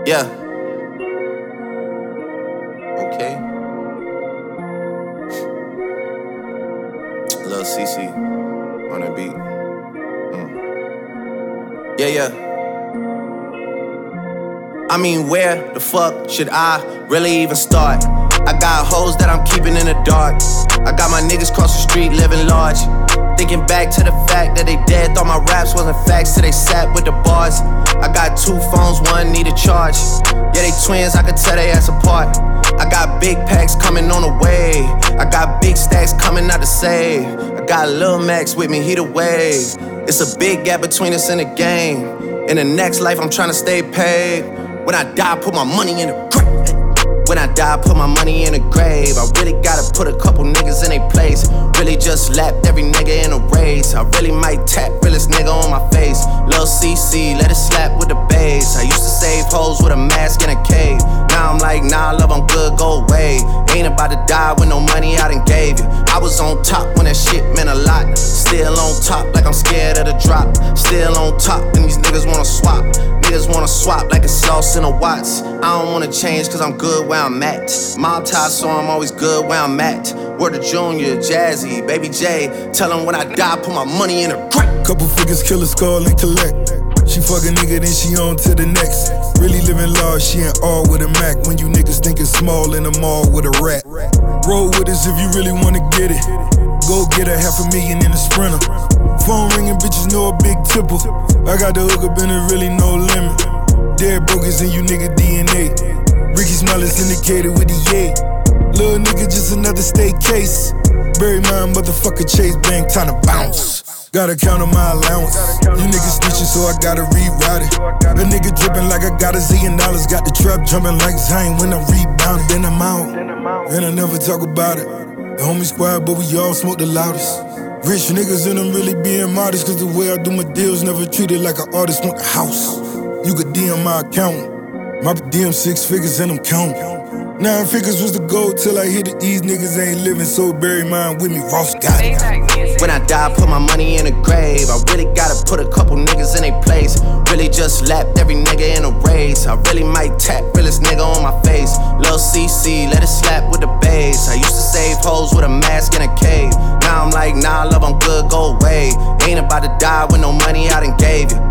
Yeah. Okay. Lil CC on the beat. Yeah. I mean, where the fuck should I really even start? I got hoes that I'm keeping in the dark. I got my niggas cross the street living large. Thinking back to the fact that they dead, thought my raps wasn't facts till they sat with the bars. I got 2 phones, one need a charge. Yeah, they twins, I could tell they ass apart. I got big packs coming on the way. I got big stacks coming out to save. I got Lil Max with me, he the wave. It's a big gap between us in the game. In the next life, I'm tryna stay paid. When I die, put my money in the grave. When I die, put my money in the grave. I really gotta put a couple niggas in their place. Really just lapped every nigga in a race. I really might tap realest nigga on my face. Lil CC, let it slap with the bass. I used to save hoes with a mask in a cave. Now I'm like, nah, love, I'm good, go away. Ain't about to die with no money I done gave you. I was on top when that shit meant a lot. Still on top like I'm scared of the drop. Still on top and these niggas wanna swap. Niggas wanna swap like it's sauce in a Watts. I don't wanna change cause I'm good where I'm at. Mob tie, so I'm always good where I'm at. Word to Junior, Jazzy, Baby J. Tell him when I die, put my money in a crack. Couple figures, kill a skull and collect. She fuck a nigga, then she on to the next. Really living large, she ain't all with a Mac. When you niggas thinking small in the mall with a rat. Roll with us if you really wanna get it. Go get a $500,000 in a Sprinter. Phone ringing, bitches know a big tipple. I got the hook up and there really no limit. Dead brokers in you nigga DNA. Ricky Smiley syndicated with the yay. Little nigga just another state case. Bury my motherfucker Chase Bank, time to bounce. Gotta count on my allowance. You niggas snitching, so I gotta rewrite it. A nigga dripping like I got $1 zillion. Got the trap jumping like Zayn when I'm rebounding. Then I'm out, and I never talk about it. The homie squad, but we all smoke the loudest. Rich niggas and I'm really being modest. Cause the way I do my deals never treated like an artist want the house. You could DM my account. My DM 6 figures and I'm counting. 9 figures was the goal till I hit it. These niggas ain't living, so bury mine with me. Ross got it. When I die, put my money in the grave. I really gotta put a couple niggas in their place. Really just lapped every nigga in a race. I really might tap realest nigga on my face. Lil CC, let it slap with the bass. I used to save hoes with a mask in a cave. Now I'm like, nah, love, I'm good, go away. Ain't about to die with no money I done gave you.